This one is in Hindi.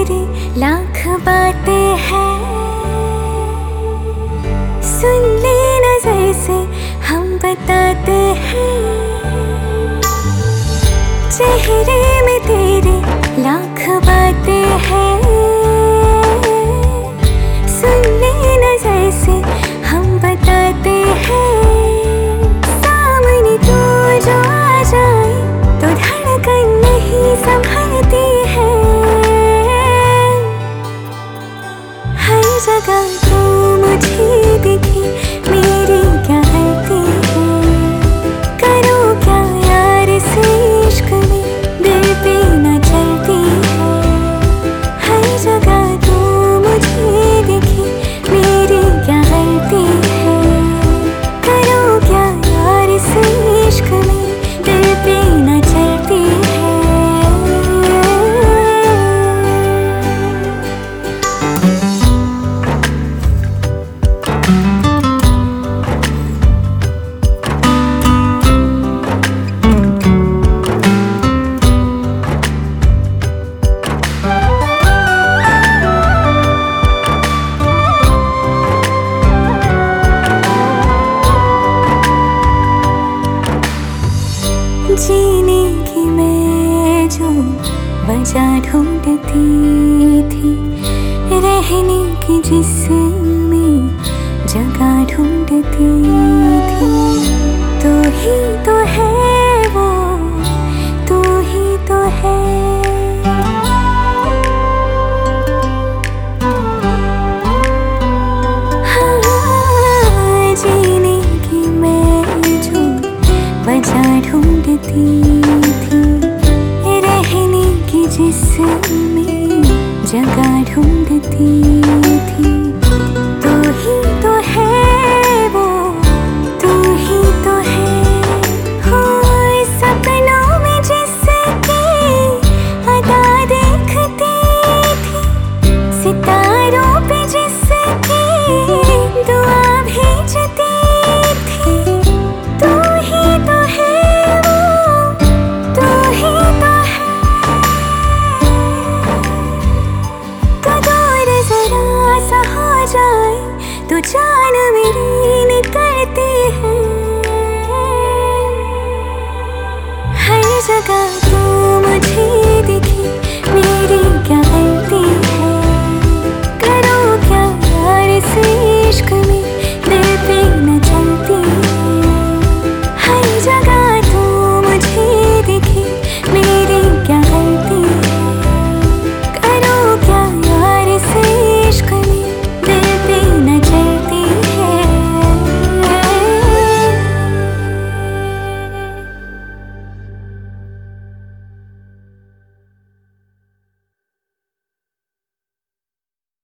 तेरी लाख बातें हैं, सुन ले नजर से हम बताते हैं। चेहरे में तेरे लाख बातें हैं, सुन ले नजर से हम बताते हैं। सामने तू जो आ जाए तो धड़कन नहीं संभलती है। हर जगह तू मुझे दिखी, मेरी क्या गलती है? करूँ क्या यार से इश्क में, दिल पे न चलती है। हर जगह तू मुझे दिखी, मेरी क्या गलती है? करूँ क्या यार से इश्क में, दिल पे न चलती है। जीने की मैं जो वजह ढूंढती थी, रहने की जिसमें जगह ढूंढती थी। तू ही तो है वो, तू ही तो है। हाँ, जीने की मैं जो वजह ढूंढती थी, रहने की जिसमें जगह ढूंढती थी।